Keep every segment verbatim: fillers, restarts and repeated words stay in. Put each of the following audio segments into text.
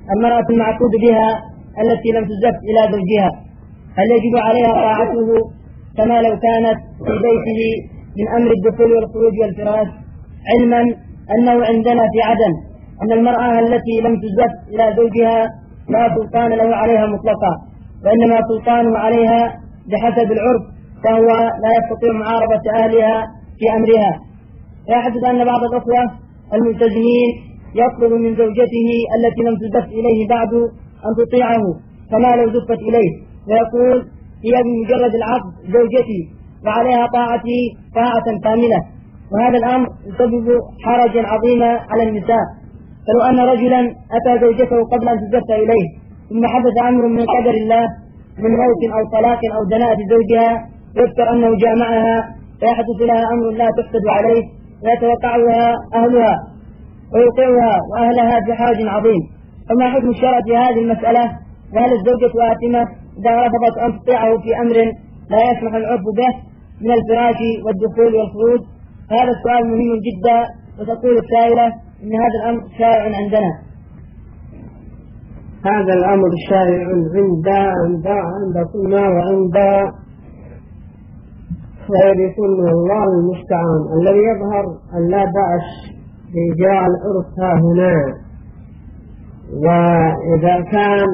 المرأة المعقود بها التي لم تزف إلى زوجها هل يجب عليها طاعته كما لو كانت في بيته من أمر الدخول والخروج والفراش، علما أنه عندنا في عدن أن المرأة التي لم تزف إلى زوجها لا سلطان له عليها مطلقا، وإنما سلطانه عليها بحسب العرف، فهو لا يستطيع معارضة أهلها في أمرها. يحدث أن بعض الأخوة الملتزمين يطلب من زوجته التي لم تزف إليه بعد أن تطيعه كما لو زفت إليه، ويقول هي بمجرد العقد زوجتي وعليها طاعتي طاعة كاملة، وهذا الأمر يسبب حرجا عظيما على النساء. فلو أن رجلا أتى زوجته قبل أن تزف إليه ثم حدث أمر من قدر الله من موت أو طلاق أو دناءة زوجها يذكر أنه جامعها، فيحدث لها أمر لا تحسد عليه ويتوقعها أهلها ويوقعها وأهلها في حرج عظيم. فما حكم الشرع في هذه المسألة؟ وهل الزوجة آثمة إذا رفضت أن تطيعه في أمر لا يسمح العرف به من الفراش والدخول والخروج؟ هذا السؤال مهم جدا. وتقول السائلة إن هذا الأمر شائع عندنا. هذا الأمر شائع عند عند عندكما وعند غيركم، الله المستعان. الذي يظهر أن لا بأس بإجراء العرف ها هنا، وإذا كان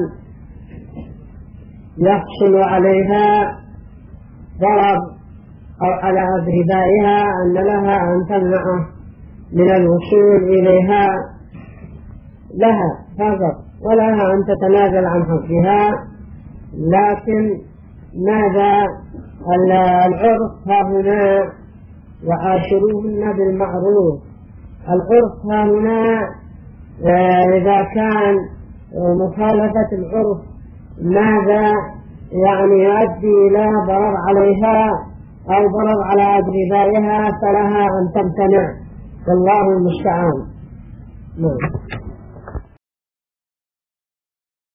يحصل عليها ضرر أو على أقربائها أن لها أن تمنعه من الوصول إليها لها فقط، ولها أن تتنازل عن حقها. لكن ماذا العرف ها هنا؟ وعاشروهن بالمعروف. العرف ها هنا إذا كان مخالفة العرف ماذا يعني يؤدي إلى ضرر عليها أو ضرر على أقربائها، فلها أن تمتنع، والله المستعان. نعم.